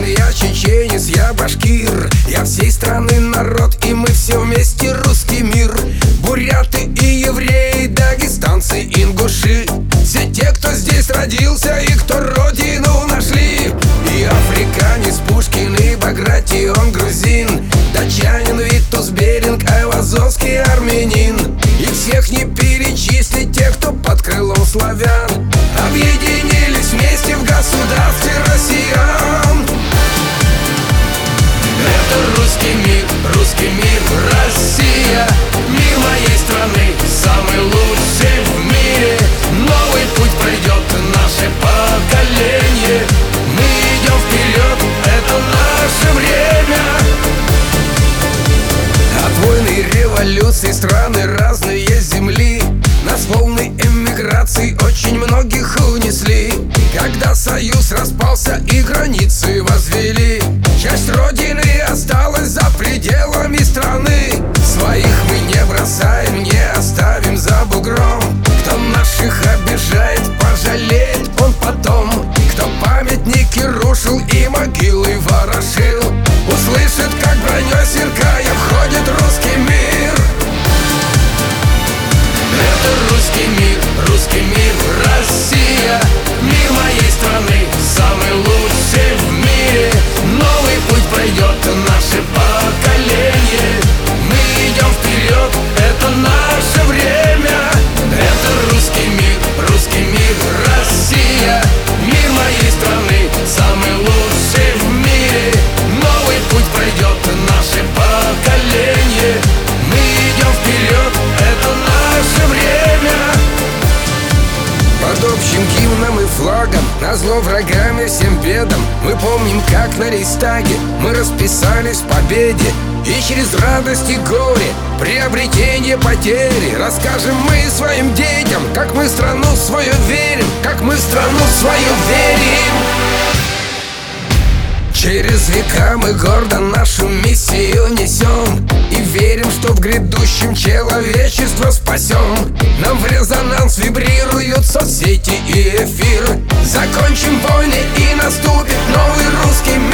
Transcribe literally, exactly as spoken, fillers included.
я чеченец, я башкир. Я всей страны народ, и мы все вместе русский мир. Буряты и евреи, дагестанцы, ингуши, все те, кто здесь родился и кто родину нашли. И африканец Пушкин, и Багратион грузин, датчанин Витус Беринг, айвазовский армянин. И всех не перечислить, тех, кто под крылом славян объединились вместе в государстве россиян. Это русский мир, русский мир, Россия. Мир моей страны, самый лучший в мире. Новый путь пройдет наше поколение. Мы идем вперед, это наше время. От войны и революций страны разные земли. Нас волны эмиграции очень многих унесли. Когда союз распался и границы возвели, часть родины осталась за пределами страны. Своих мы не бросаем, не оставим за бугром. Кто наших обижает, пожалеет он потом. Кто памятники рушил и могилы ворошил, услышит, как броней сверкая входит русский мир. Это русский мир, русский мир, Россия. Мир моей страны, самый лучший в мире. Новый путь пройдет наше поколение. Мы идем вперед, это наше время. Это русский мир, русский мир, Россия. Мир моей страны, самый лучший в мире. Новый путь пройдет наше поколение. Мы идем вперед, это наше время. Под общим гимном и флагом, назло врагам и всем бедам, мы помним, как на Рейхстаге мы расписались в победе. И через радость и горе, приобретение потери, расскажем мы своим детям, как мы страну свою верим, как мы страну свою верим. Через века мы гордо нашу миссию несем и верим, что в грядущем человечество спасем. Нам в резонанс вибрируют соцсети и эфир. Закончим войны и наступит новый русский мир.